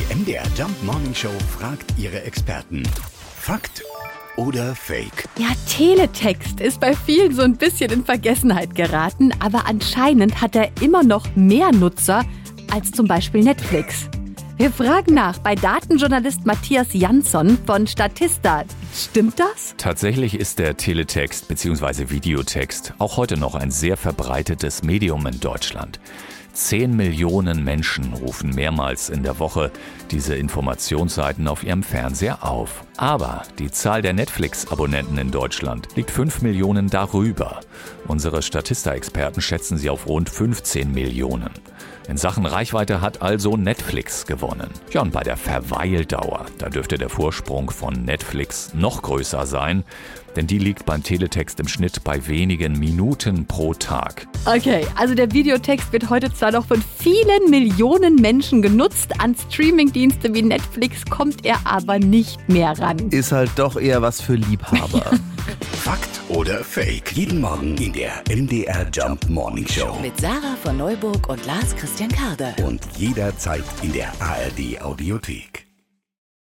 Die MDR Jump Morning Show fragt ihre Experten. Fakt oder Fake? Ja, Teletext ist bei vielen so ein bisschen in Vergessenheit geraten, aber anscheinend hat er immer noch mehr Nutzer als zum Beispiel Netflix. Wir fragen nach bei Datenjournalist Matthias Jansson von Statista. Stimmt das? Tatsächlich ist der Teletext bzw. Videotext auch heute noch ein sehr verbreitetes Medium in Deutschland. 10 Millionen Menschen rufen mehrmals in der Woche diese Informationsseiten auf ihrem Fernseher auf. Aber die Zahl der Netflix-Abonnenten in Deutschland liegt 5 Millionen darüber. Unsere Statista-Experten schätzen sie auf rund 15 Millionen. In Sachen Reichweite hat also Netflix gewonnen. Ja, und bei der Verweildauer, da dürfte der Vorsprung von Netflix noch größer sein, denn die liegt beim Teletext im Schnitt bei wenigen Minuten pro Tag. Okay, also der Videotext wird heute zwar noch von vielen Millionen Menschen genutzt, an Streamingdienste wie Netflix kommt er aber nicht mehr ran. Ist halt doch eher was für Liebhaber. Fakt oder Fake? Jeden Morgen in der MDR Jump Morning Show. Mit Sarah von Neuburg und Lars Christian Karde. Und jederzeit in der ARD Audiothek.